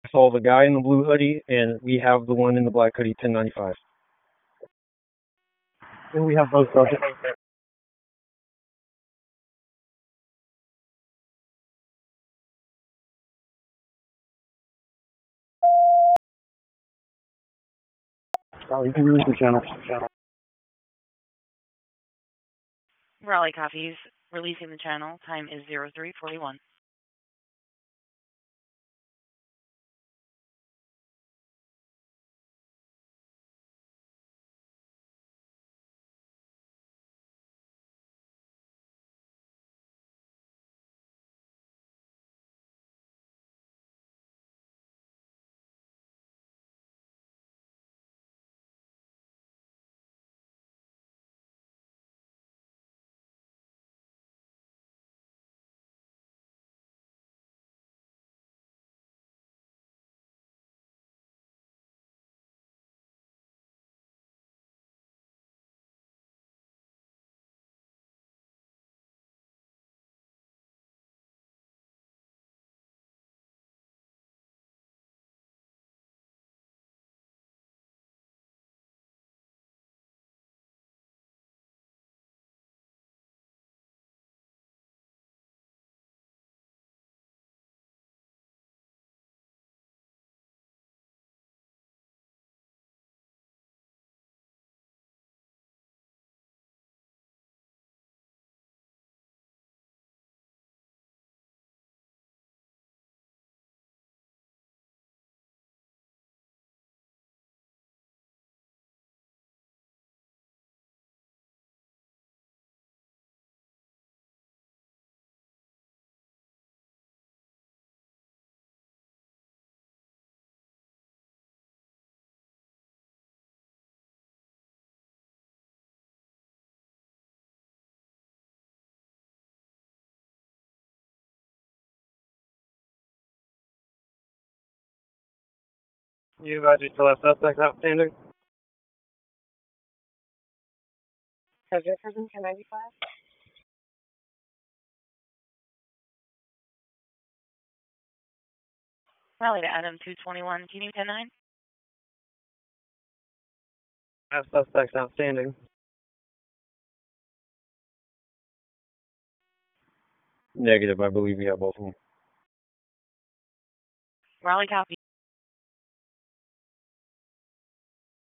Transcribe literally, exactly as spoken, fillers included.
saw the guy in the blue hoodie, and we have the one in the black hoodie, ten ninety-five. And we have both subjects. Oh, you can release the channel. Raleigh Coffees releasing the channel. Time is zero three forty-one. You guys are still have suspects outstanding? Subject person ten ninety-five. Raleigh to Adam two twenty-one. Can you ten nine? Have suspects outstanding. Negative, I believe we have both of them. Raleigh copy.